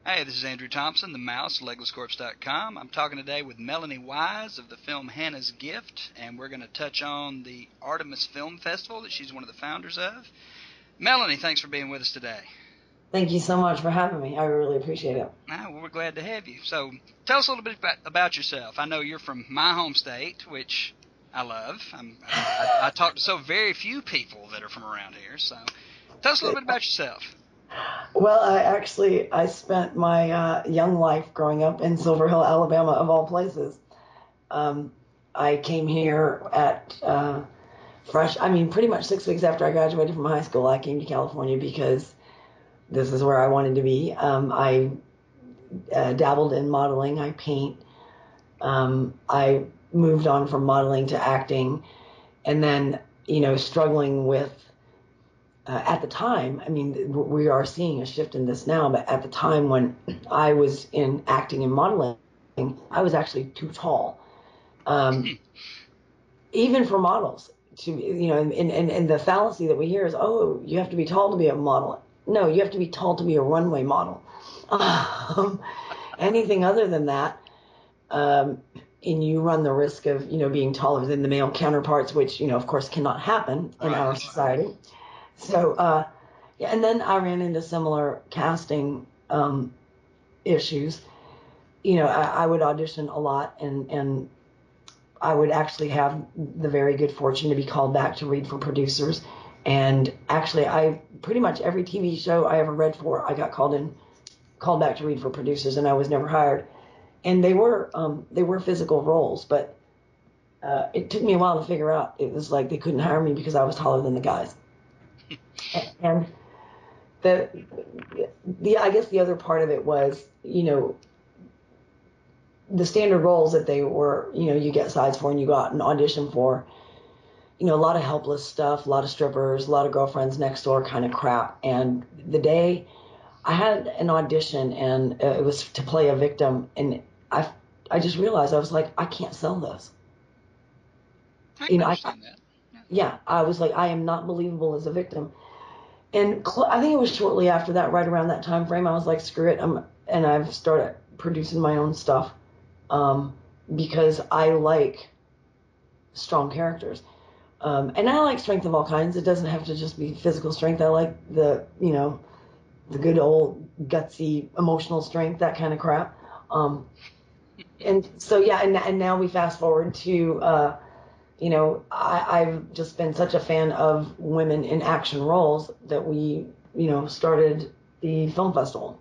Hey, this is Andrew Thompson, the mouse, leglesscorpse.com. I'm talking today with Melanie Wise of the film Hannah's Gift, and we're going to touch on the Artemis Film Festival that she's one of the founders of. Melanie, thanks for being with us today. Thank you so much for having me. I really appreciate it. Well, we're glad to have you. So tell us a little bit about yourself. I know you're from my home state, which I love. I talk to so very few people that are from around here, so tell us a little bit about yourself. Well, I spent my young life growing up in Silver Hill, Alabama, of all places. I came here at pretty much 6 weeks after I graduated from high school. I came to California because this is where I wanted to be. I dabbled in modeling. I paint. I moved on from modeling to acting, and then struggling with. At the time, I mean, we are seeing a shift in this now, but at the time when I was in acting and modeling, I was actually too tall, even for models. And the fallacy that we hear is, oh, you have to be tall to be a model. No, you have to be tall to be a runway model. Anything other than that, and you run the risk of being taller than the male counterparts, which of course cannot happen in our society. So, and then I ran into similar casting issues. I would audition a lot, and I would actually have the very good fortune to be called back to read for producers. And actually, I pretty much every TV show I ever read for, I got called back to read for producers, and I was never hired. And they were physical roles, but it took me a while to figure out. It was like they couldn't hire me because I was taller than the guys. And I guess the other part of it was, the standard roles that they were, you get sides for and you go out and audition for, a lot of helpless stuff, a lot of strippers, a lot of girlfriends next door kind of crap. And the day I had an audition, and it was to play a victim, and I just realized, I was like, I can't sell this. I can understand that. Yeah, I was like, I am not believable as a victim. And I think it was shortly after that, right around that time frame, I was like, screw it. And I've started producing my own stuff because I like strong characters. And I like strength of all kinds. It doesn't have to just be physical strength. I like the good old gutsy emotional strength, that kind of crap. And so, yeah, and now we fast forward to I've just been such a fan of women in action roles that we, started the film festival.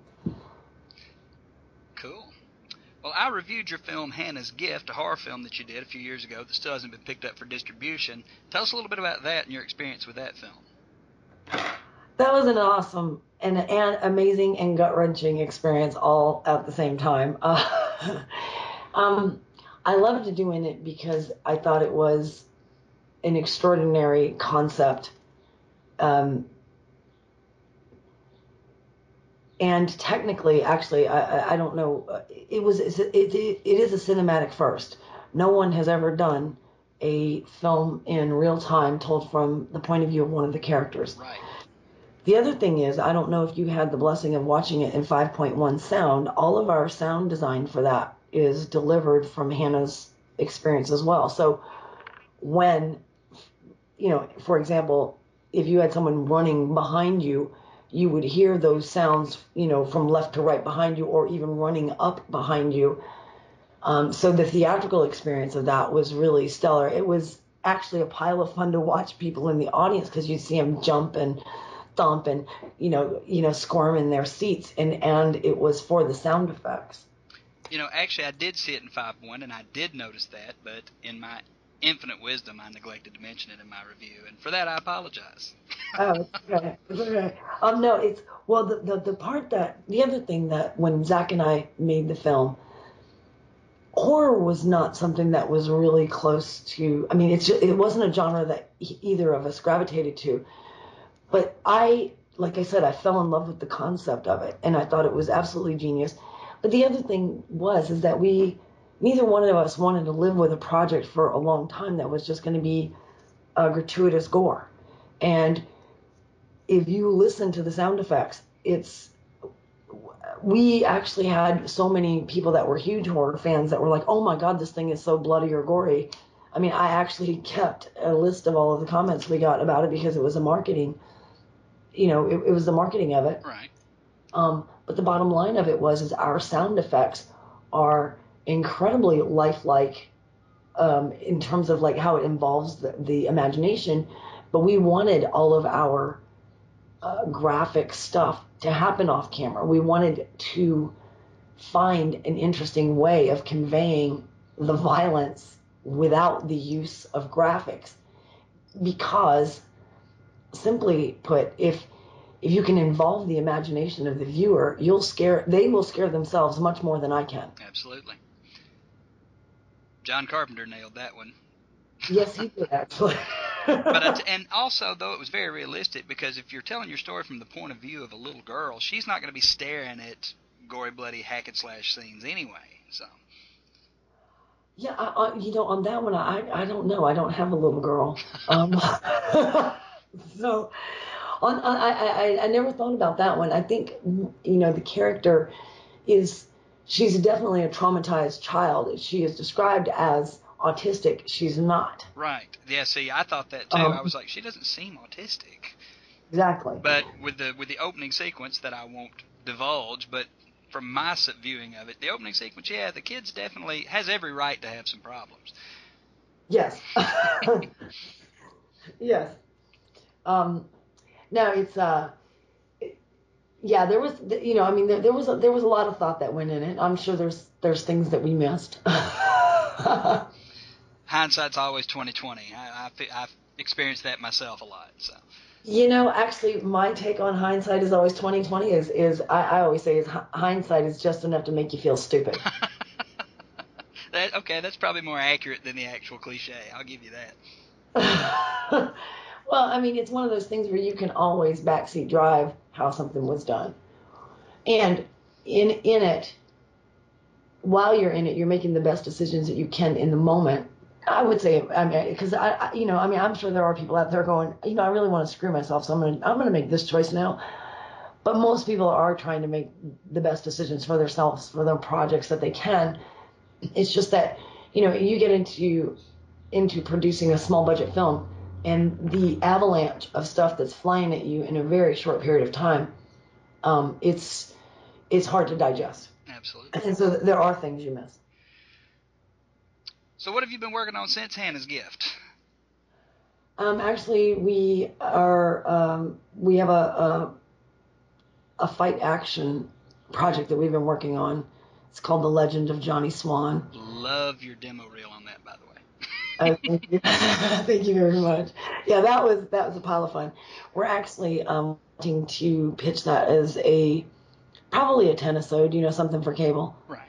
Cool. Well, I reviewed your film Hannah's Gift, a horror film that you did a few years ago that still hasn't been picked up for distribution. Tell us a little bit about that and your experience with that film. That was an awesome and amazing and gut-wrenching experience all at the same time. I loved doing it because I thought it was an extraordinary concept. And technically, actually, I don't know. It is a cinematic first. No one has ever done a film in real time told from the point of view of one of the characters. Right. The other thing is, I don't know if you had the blessing of watching it in 5.1 sound. All of our sound design for that is delivered from Hannah's experience as well. So when, for example, if you had someone running behind you, you would hear those sounds, from left to right behind you, or even running up behind you. So the theatrical experience of that was really stellar. It was actually a pile of fun to watch people in the audience, because you'd see them jump and thump and, squirm in their seats. And it was for the sound effects. Actually, I did see it in 5.1, and I did notice that, but in my infinite wisdom, I neglected to mention it in my review, and for that, I apologize. Oh, okay. It's okay. No, the other thing that when Zach and I made the film, horror was not something that was really close to, I mean, it wasn't a genre that either of us gravitated to, but like I said, I fell in love with the concept of it, and I thought it was absolutely genius. But the other thing is that neither one of us wanted to live with a project for a long time that was just going to be gratuitous gore. And if you listen to the sound effects, we actually had so many people that were huge horror fans that were like, "Oh my God, this thing is so bloody or gory." I mean, I actually kept a list of all of the comments we got about it because it was a marketing, it was the marketing of it. Right. But the bottom line of it is our sound effects are incredibly lifelike in terms of like how it involves the imagination. But we wanted all of our graphic stuff to happen off camera. We wanted to find an interesting way of conveying the violence without the use of graphics, because simply put, if you can involve the imagination of the viewer, they will scare themselves much more than I can. Absolutely. John Carpenter nailed that one. Yes, he did, actually. And also, though, it was very realistic, because if you're telling your story from the point of view of a little girl, she's not going to be staring at gory, bloody hack and slash scenes anyway. So. Yeah, on that one, I don't know. I don't have a little girl. So I never thought about that one. I think, the character she's definitely a traumatized child. She is described as autistic. She's not. Right. Yeah, see, I thought that too. I was like, she doesn't seem autistic. Exactly. But with the opening sequence that I won't divulge, but from my viewing of it, the opening sequence, yeah, the kid's definitely has every right to have some problems. Yes. Yes. No, it's yeah, there was, I mean, there was a lot of thought that went in it. I'm sure there's things that we missed. Hindsight's always 20/20. I've experienced that myself a lot. So. Actually, my take on hindsight is always 20/20. Is I always say hindsight is just enough to make you feel stupid. Okay, that's probably more accurate than the actual cliche. I'll give you that. Well, I mean, it's one of those things where you can always backseat drive how something was done. And in it, while you're in it, you're making the best decisions that you can in the moment. I would say, I mean, because I'm sure there are people out there going, I really want to screw myself, so I'm gonna make this choice now. But most people are trying to make the best decisions for themselves, for their projects that they can. It's just that, you get into producing a small budget film, and the avalanche of stuff that's flying at you in a very short period of time, it's hard to digest. Absolutely. And so there are things you miss. So what have you been working on since Hannah's Gift? Actually, we have a fight action project that we've been working on. It's called The Legend of Johnny Swan. Love your demo reel on that, by the way. Thank you. Thank you very much. Yeah, that was a pile of fun. We're actually wanting to pitch that as probably a tennisode, something for cable. Right.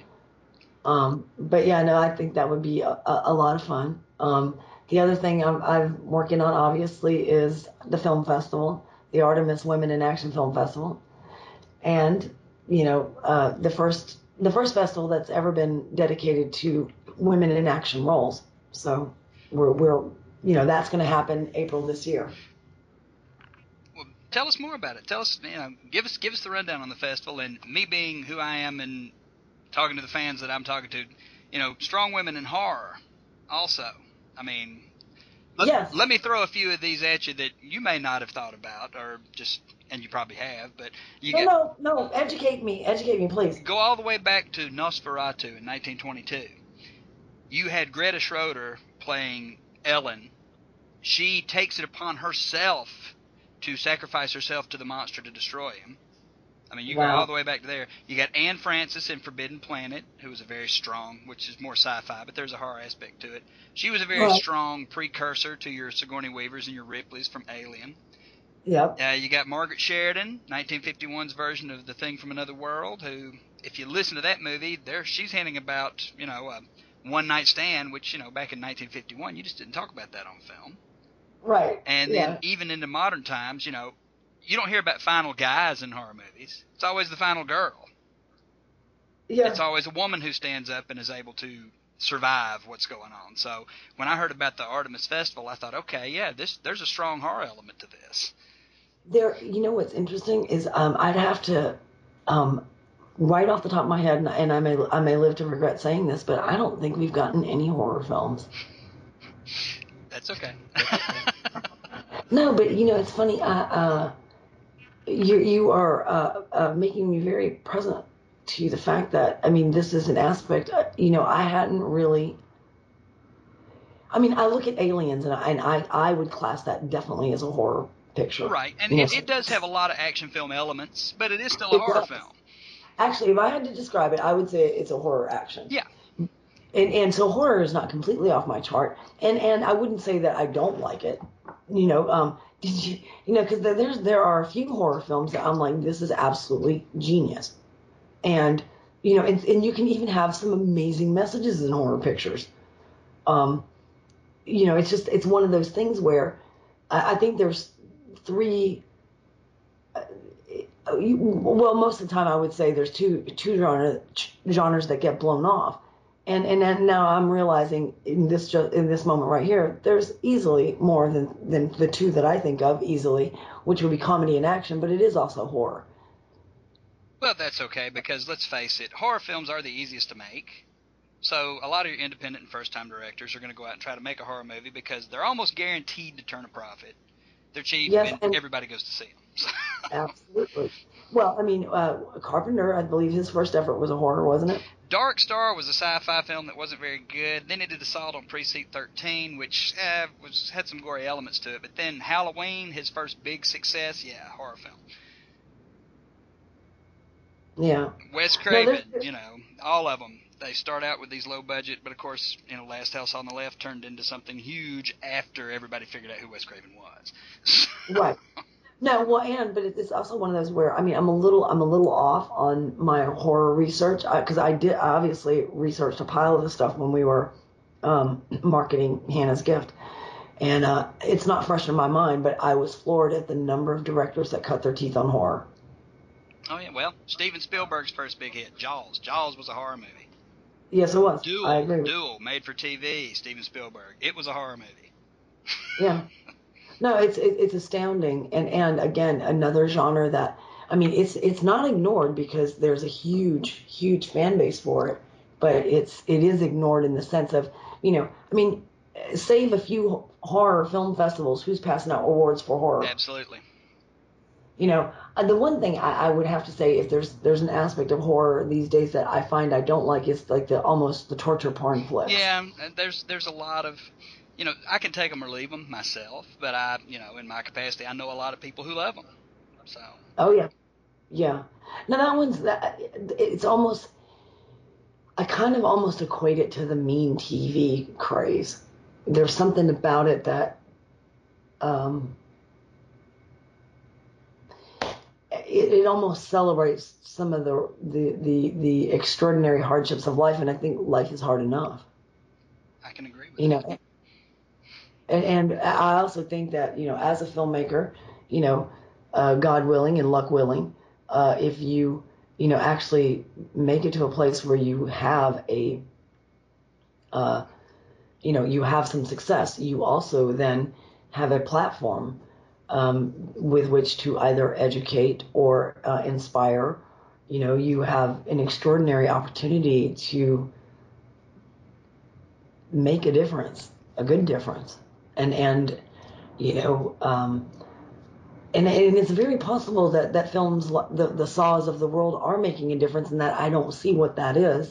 But yeah, no, I think that would be a lot of fun. The other thing I'm working on, obviously, is the film festival, the Artemis Women in Action Film Festival, and the first festival that's ever been dedicated to women in action roles. So we're that's going to happen April this year. Well, tell us more about it. Tell us, give us the rundown on the festival. And me being who I am and talking to the fans that I'm talking to, strong women in horror. Also, I mean, let me throw a few of these at you that you may not have thought about, and you probably have, but no, educate me, please. Go all the way back to Nosferatu in 1922. You had Greta Schroeder playing Ellen. She takes it upon herself to sacrifice herself to the monster to destroy him. I mean, you go all the way back to there. You got Anne Francis in Forbidden Planet, who was a very strong, which is more sci-fi, but there's a horror aspect to it. She was a very strong precursor to your Sigourney Weavers and your Ripleys from Alien. Yep. You got Margaret Sheridan, 1951's version of The Thing from Another World, who, if you listen to that movie, she's hinting about, a one-night stand, which, back in 1951, you just didn't talk about that on film. Right. And then even into modern times, you don't hear about final guys in horror movies. It's always the final girl. Yeah. It's always a woman who stands up and is able to survive what's going on. So when I heard about the Artemis Festival, I thought, okay, yeah, there's a strong horror element to this. What's interesting is I'd have to right off the top of my head, and I may live to regret saying this, but I don't think we've gotten any horror films. That's okay. No, but it's funny. You are making me very present to the fact that this is an aspect. I hadn't really. I look at Aliens, and I would class that definitely as a horror picture. Right, and it does have a lot of action film elements, but it is still a horror film. Actually, if I had to describe it, I would say it's a horror action. Yeah. And so horror is not completely off my chart, and I wouldn't say that I don't like it. Did you because there are a few horror films that I'm like, this is absolutely genius, and and you can even have some amazing messages in horror pictures. It's one of those things where I think there's three. Most of the time I would say there's two genres that get blown off, and then now I'm realizing in this moment right here, there's easily more than the two that I think of easily, which would be comedy and action, but it is also horror. Well, that's okay, because let's face it, horror films are the easiest to make. So a lot of your independent and first-time directors are going to go out and try to make a horror movie because they're almost guaranteed to turn a profit. They're cheap, and everybody goes to see them. Absolutely. Well, Carpenter, I believe his first effort was a horror, wasn't it? Dark Star was a sci-fi film that wasn't very good. Then he did Assault on Precinct 13, which had some gory elements to it. But then Halloween, his first big success, horror film. Yeah. Wes Craven, all of them. They start out with these low budget, but of course, Last House on the Left turned into something huge after everybody figured out who Wes Craven was. Right. No, but it's also one of those where I'm a little off on my horror research because I obviously researched a pile of this stuff when we were marketing Hannah's Gift, and it's not fresh in my mind. But I was floored at the number of directors that cut their teeth on horror. Oh yeah, well, Steven Spielberg's first big hit, Jaws. Jaws was a horror movie. Yes, it was. I agree. Duel, made for TV, Steven Spielberg. It was a horror movie. Yeah. No, it's astounding, and again, another genre that it's not ignored because there's a huge fan base for it, but it is ignored in the sense of save a few horror film festivals, who's passing out awards for horror? Absolutely. The one thing I would have to say, if there's an aspect of horror these days that I find I don't like, is like the torture porn flicks. Yeah, there's a lot of, I can take them or leave them myself, but I, in my capacity, I know a lot of people who love them. So. Oh yeah, yeah. Now it's almost, I kind of almost equate it to the mean TV craze. There's something about it that, it almost celebrates some of the extraordinary hardships of life, and I think life is hard enough. I can agree with that. And I also think that as a filmmaker, God willing and luck willing, if you actually make it to a place where you have you have some success, you also then have a platform with which to either educate or inspire. You have an extraordinary opportunity to make a difference, a good difference, and it's very possible that films, the Saws of the world, are making a difference, and that I don't see what that is,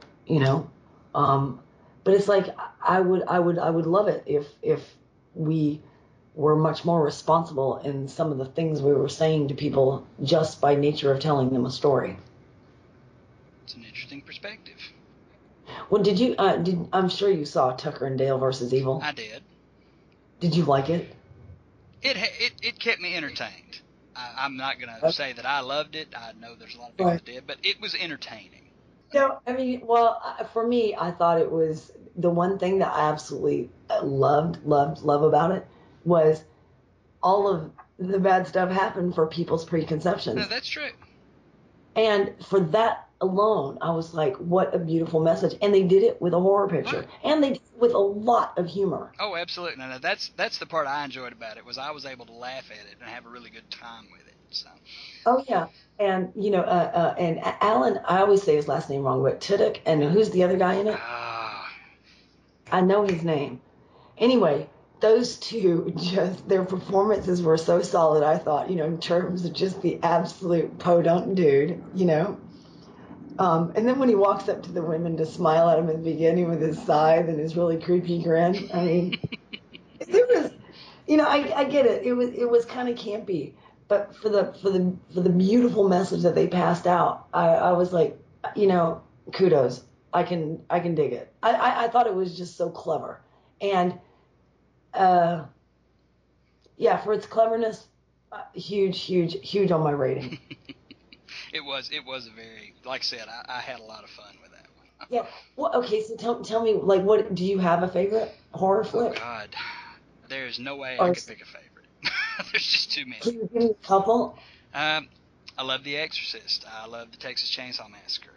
but it's like I would love it if we were much more responsible in some of the things we were saying to people just by nature of telling them a story. It's an interesting perspective. Well, I'm sure you saw Tucker and Dale versus Evil. I did. Did you like it? It kept me entertained. I'm not going to say that I loved it. I know there's a lot of people that did, but it was entertaining. For me, I thought it was the one thing that I absolutely love about it was all of the bad stuff happened for people's preconceptions. No, that's true. And for that alone, I was like, what a beautiful message. And they did it with a horror picture. Right. And they did it with a lot of humor. Oh, absolutely. No, that's the part I enjoyed about it, was I was able to laugh at it and have a really good time with it. So. Oh yeah, and and Alan, I always say his last name wrong, but Tudyk, and who's the other guy in it? Ah. I know his name. Anyway, those two, just their performances were so solid. I thought, in terms of just the absolute podunk dude. And then when he walks up to the women to smile at him at the beginning with his scythe and his really creepy grin, I mean, it was, I get it. It was kind of campy, but for the beautiful message that they passed out, I was like, kudos. I can dig it. I thought it was just so clever, and uh, yeah, for its cleverness, huge on my rating. It was a very, like I said, I had a lot of fun with that one. Yeah. Well, okay. So tell me, like, what do you have a favorite horror Oh flick? God, there's no way I Or could pick a favorite. There's just too can many. you give me a couple? Um, I love The Exorcist. I love the Texas Chainsaw Massacre.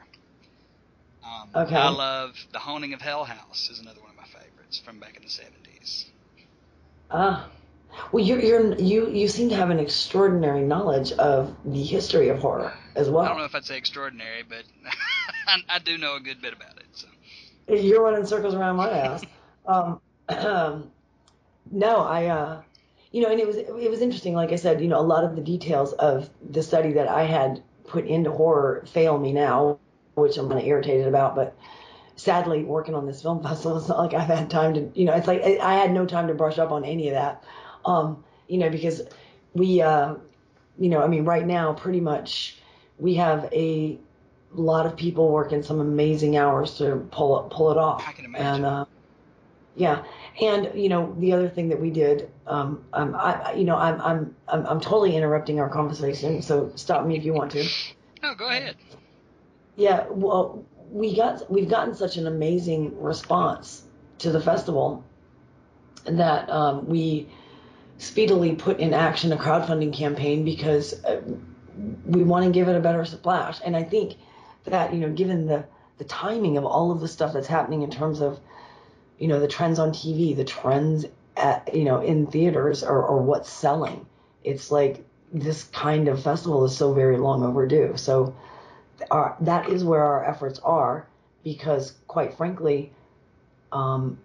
I Okay. love The Haunting of Hell House is another one of my favorites from back in the 70s. Ah. Well, you seem to have an extraordinary knowledge of the history of horror as I don't know well. if I'd say extraordinary, but I do know a good bit about it. So. You're running circles around my ass. Um, no, and it was interesting. Like I said, a lot of the details of the study that I had put into horror fail me now, which I'm kind of irritated about. But sadly, working on this film festival, it's not like I've had time to, it's like I had no time to brush up on any of that. Because we, I mean, right now, pretty much, we have a lot of people working some amazing hours to pull it off. I can And imagine. yeah, and the other thing that we did, I'm totally interrupting our conversation, so stop me if you want to. No, go ahead. Yeah, well, we've gotten such an amazing response to the festival that we speedily put in action a crowdfunding campaign because we want to give it a better splash. And I think that given the timing of all of the stuff that's happening in terms of the trends on TV, the trends in theaters, or what's selling, it's like this kind of festival is so very long overdue. So that is where our efforts are, because quite frankly, um,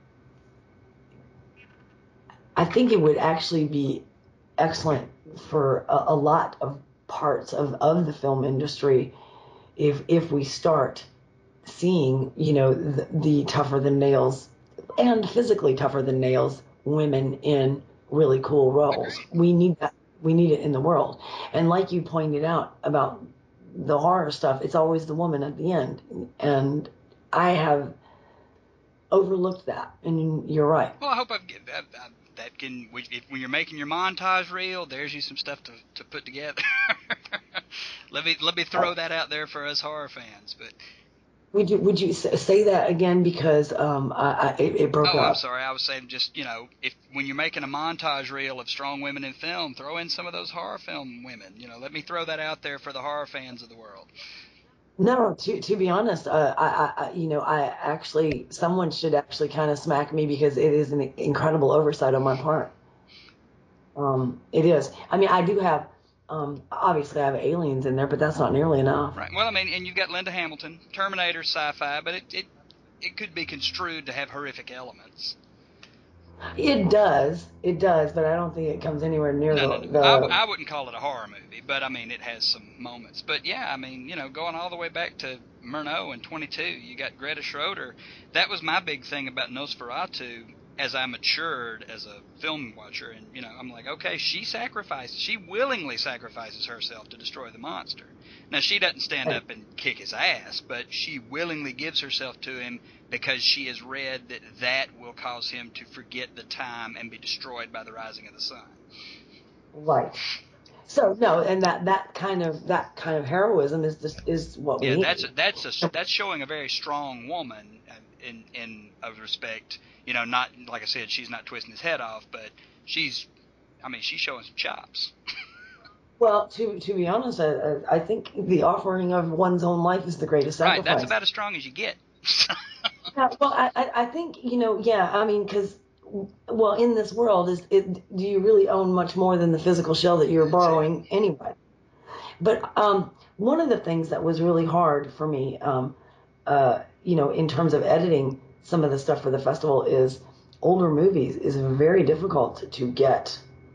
I think it would actually be excellent for a lot of parts of the film industry if we start seeing the tougher than nails and physically tougher than nails women in really cool roles. Agreed. We need that. We need it in the world. And like you pointed out about the horror stuff, it's always the woman at the end. And I have overlooked that. And you're right. Well, I hope that can, when you're making your montage reel, there's you some stuff to put together. let me throw that out there for us horror fans. But Would you say that again, because it broke oh, I'm up? sorry. I was saying just if when you're making a montage reel of strong women in film, throw in some of those horror film women. Let me throw that out there for the horror fans of the world. No, to be honest, I actually, someone should actually kind of smack me, because it is an incredible oversight on my part. It is. I mean, I do have, obviously I have aliens in there, but that's not nearly enough. Right. Well, I mean, and you've got Linda Hamilton, Terminator, sci-fi, but it could be construed to have horrific elements. It does, but I don't think it comes anywhere near No, the no, no. I wouldn't call it a horror movie, but I mean, it has some moments. But yeah, I mean, going all the way back to Murnau and 22, you got Greta Schroeder. That was my big thing about Nosferatu as I matured as a film watcher. And, I'm like, okay, she willingly sacrifices herself to destroy the monster. Now, she doesn't stand right. up and kick his ass, but she willingly gives herself to him because she has read that will cause him to forget the time and be destroyed by the rising of the sun. Right. So no, and that kind of heroism is what we Yeah, need. that's showing a very strong woman in a respect. Not like I said, she's not twisting his head off, but she's showing some chops. Well, to be honest, I think the offering of one's own life is the greatest Right, that's sacrifice. about as strong as you get. Yeah, well, I think, yeah, I mean, because well, in this world, do you really own much more than the physical shell that you're borrowing anyway? But one of the things that was really hard for me, in terms of editing some of the stuff for the festival, is older movies is very difficult to get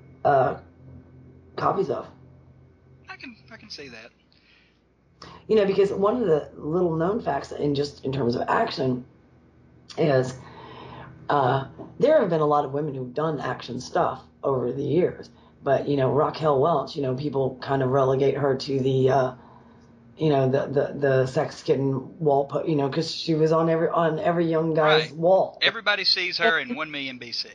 copies of. I can see that. Because one of the little known facts in terms of action is there have been a lot of women who've done action stuff over the years, but Raquel Welch, people kind of relegate her to the the sex kitten wall, because she was on every young guy's wall. Everybody sees her in 1 Million BC.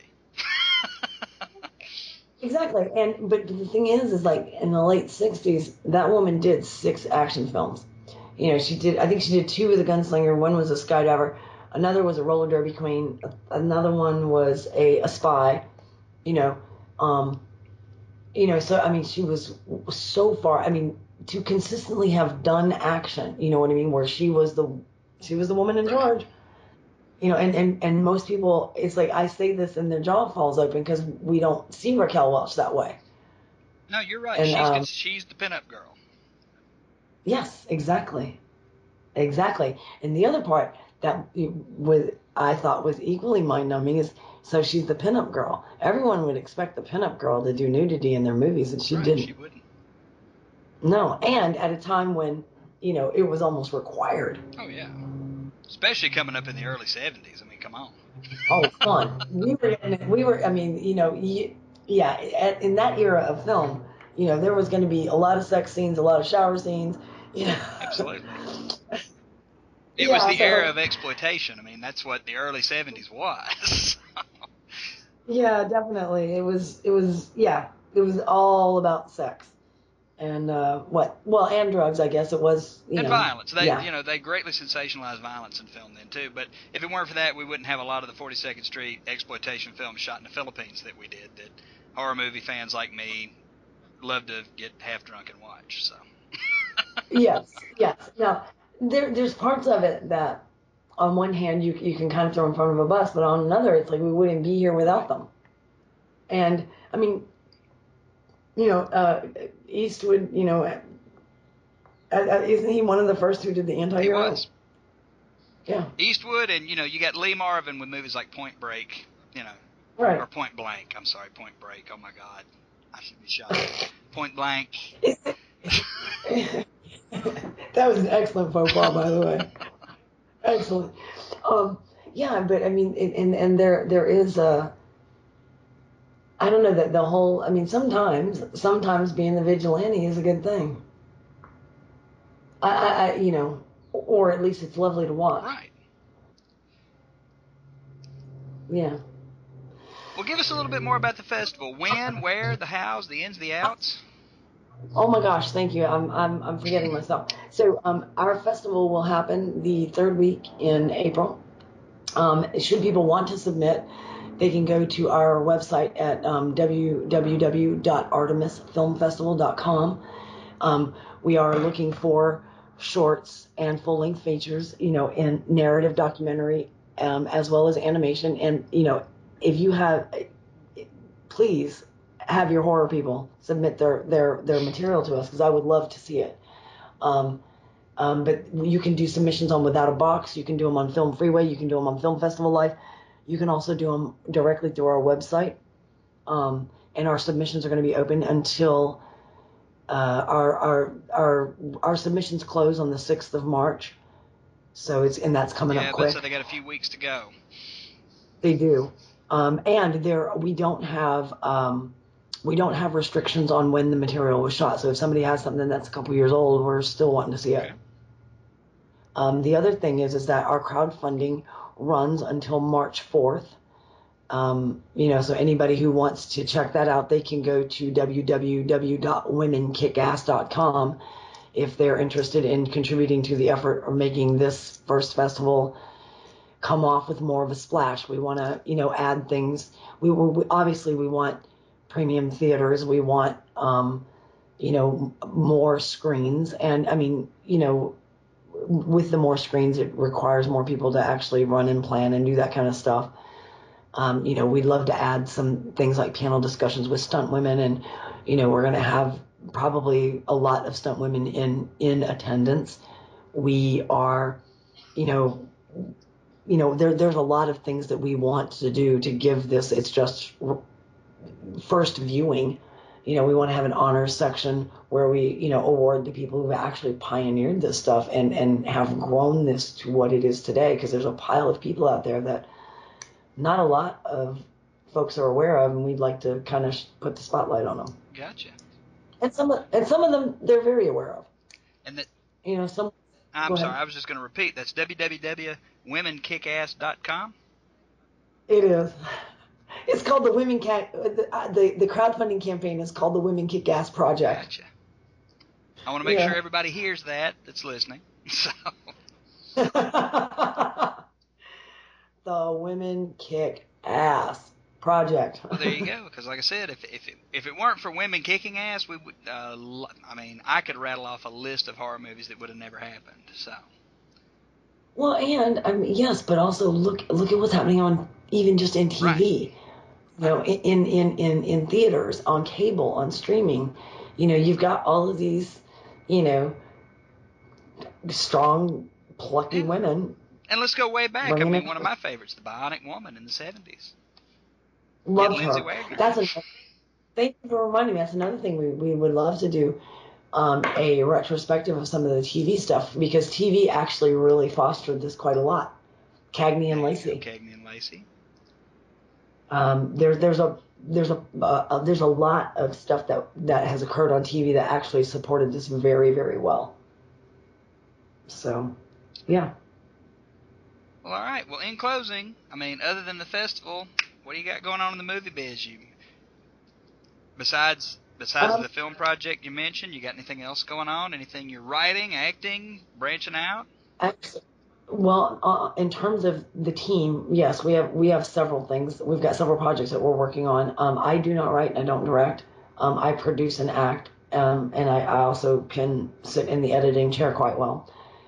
Exactly, but the thing is like in the late '60s, that woman did 6 action films. She did. I think she did 2 with a gunslinger. One was a skydiver. Another was a roller derby queen. Another one was a spy. So I mean, she was so far. I mean, to consistently have done action, you know what I mean, where she was the woman in charge. And most people, it's like I say this and their jaw falls open because we don't see Raquel Welch that way. No, you're right. And, she's the pinup girl. Yes, exactly. And the other part that I thought was equally mind-numbing is, so she's the pinup girl. Everyone would expect the pinup girl to do nudity in their movies, and she didn't. She wouldn't. No, and at a time when, it was almost required. Oh, yeah. Especially coming up in the early 70s. I mean, come on. Oh, come on. I mean, in that era of film, there was going to be a lot of sex scenes, a lot of shower scenes, Absolutely. It was the era of exploitation. I mean, that's what the early 70s was. Yeah, definitely. It was all about sex. And and drugs, I guess it was. And violence. They greatly sensationalized violence in film then too. But if it weren't for that, we wouldn't have a lot of the 42nd Street exploitation films shot in the Philippines that we did. That horror movie fans like me love to get half drunk and watch. So. Yes. Now there's parts of it that, on one hand, you can kind of throw in front of a bus, but on another, it's like we wouldn't be here without them. And I mean, Eastwood, isn't he one of the first who did the anti-hero? He was. Yeah. Eastwood, and you got Lee Marvin with movies like Point Break, right. Or Point Blank. I'm sorry, Point Break. Oh my God, I should be shot. Point Blank. That was an excellent faux pas, by the way. Excellent. Yeah, but I mean, and there is a. I don't know that the whole. I mean, sometimes being the vigilante is a good thing. Or at least it's lovely to watch. Right. Yeah. Well, give us a little bit more about the festival. When, where, the hows, the ins, the outs. Oh my gosh, thank you. I'm forgetting myself. So our festival will happen the 3rd week in April. Should people want to submit, they can go to our website at www.artemisfilmfestival.com. We are looking for shorts and full-length features, in narrative documentary, as well as animation. And, if you have, please have your horror people submit their material to us, because I would love to see it. But you can do submissions on Without a Box. You can do them on Film Freeway. You can do them on Film Festival Life. You can also do them directly through our website. And our submissions are going to be open until our submissions close on the 6th of March. So that's coming up quick. So they got a few weeks to go. They do. And we don't have restrictions on when the material was shot. So if somebody has something that's a couple years old, we're still wanting to see it. Okay. The other thing is that our crowdfunding runs until March 4th. So anybody who wants to check that out, they can go to www.womenkickass.com if they're interested in contributing to the effort or making this first festival come off with more of a splash. We want to, add things. We obviously we want premium theaters. We want, more screens. And I mean, with the more screens, it requires more people to actually run and plan and do that kind of stuff. We'd love to add some things like panel discussions with stunt women, and we're going to have probably a lot of stunt women in attendance. We are, there's a lot of things that we want to do to give this. It's just first viewing. We want to have an honors section where we, award the people who've actually pioneered this stuff and have grown this to what it is today. Because there's a pile of people out there that not a lot of folks are aware of, and we'd like to kind of put the spotlight on them. Gotcha. And some of them they're very aware of. And that, some. I'm sorry, I was just going to repeat. That's www.womenkickass.com. It is. It's called the Women the crowdfunding campaign is called the Women Kick Ass Project. Gotcha. I want to make sure everybody hears that's listening. So. The Women Kick Ass Project. Well, there you go. Because like I said, if it weren't for women kicking ass, we would. I could rattle off a list of horror movies that would have never happened. So. Well, and yes, but also look at what's happening on even just in TV. Right. In theaters, on cable, on streaming. You've got all of these, strong, plucky women. And let's go way back. One of my favorites, The Bionic Woman in the 70s. Love her. Thank you for reminding me. That's another thing we would love to do, a retrospective of some of the TV stuff, because TV actually really fostered this quite a lot. Cagney and Lacey. Cagney and Lacey. There's a lot of stuff that has occurred on TV that actually supported this very, very well. So, yeah. Well, all right. Well, in closing, other than the festival, what do you got going on in the movie biz? Besides the film project you mentioned, you got anything else going on? Anything you're writing, acting, branching out? Well, in terms of the team, yes, we have several things. We've got several projects that we're working on. I do not write and I don't direct. I produce and act, and I also can sit in the editing chair quite well.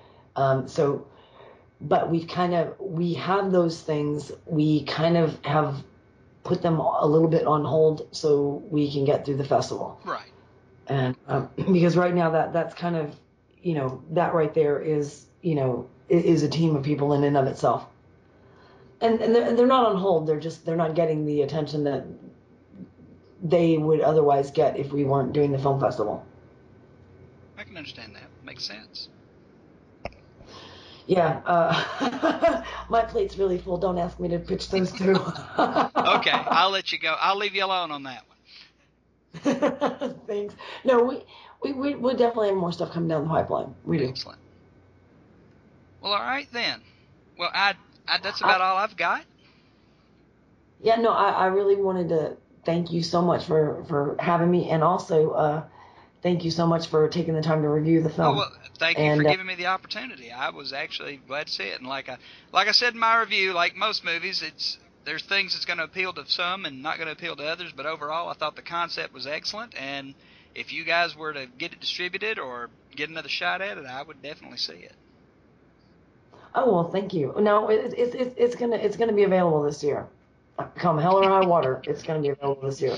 But we have those things. We kind of have put them a little bit on hold so we can get through the festival. Right. And because right now that's kind of, that right there is, is a team of people in and of itself. And they're not on hold. They're not getting the attention that they would otherwise get if we weren't doing the film festival. I can understand that. Makes sense. Yeah, my plate's really full. Don't ask me to pitch those through. Okay, I'll let you go. I'll leave you alone on that one. Thanks. No, we definitely have more stuff coming down the pipeline. We do. Excellent. Well, all right then. Well, that's about all I've got. Yeah, no, I really wanted to thank you so much for having me, and also thank you so much for taking the time to review the film. Oh, well, thank you for giving me the opportunity. I was actually glad to see it. And like I said in my review, like most movies, there's things that's going to appeal to some and not going to appeal to others. But overall, I thought the concept was excellent. And if you guys were to get it distributed or get another shot at it, I would definitely see it. Oh, well, thank you. No, it's gonna be available this year. Come hell or high water, it's gonna be available this year.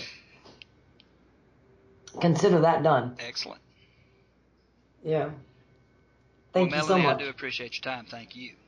Consider that done. Excellent. Yeah. Thank you so much. I do appreciate your time. Thank you.